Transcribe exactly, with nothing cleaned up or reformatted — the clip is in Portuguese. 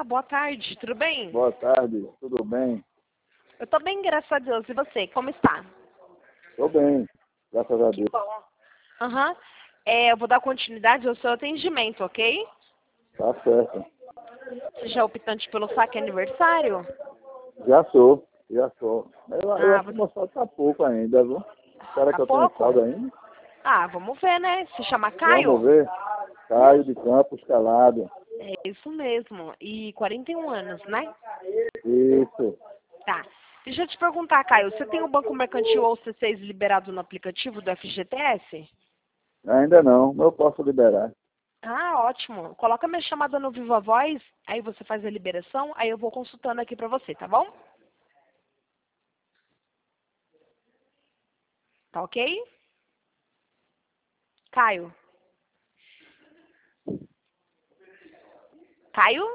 boa tarde, tudo bem? Boa tarde, tudo bem? Eu tô bem, graças a Deus. E você, como está? Tô bem, graças a Que Deus. bom. Aham. É, eu vou dar continuidade ao seu atendimento, ok? Tá certo. Você já é optante pelo saque aniversário? Já sou, já sou. Eu, eu Ah, acho que você... meu saldo tá pouco ainda, viu? Será tá que eu tenho pouco? saldo ainda? Ah, vamos ver, né? Se chama Vamos Caio? ver. Caio de Campos Calado. É isso mesmo. E quarenta e um anos, né? Isso. Tá. Deixa eu te perguntar, Caio, você tem o Banco Mercantil ou C seis liberado no aplicativo do F G T S? Ainda não, mas eu posso liberar. Ah, ótimo. Coloca minha chamada no Viva Voz, aí você faz a liberação, aí eu vou consultando aqui pra você, tá bom? Tá ok? Caio? Caio?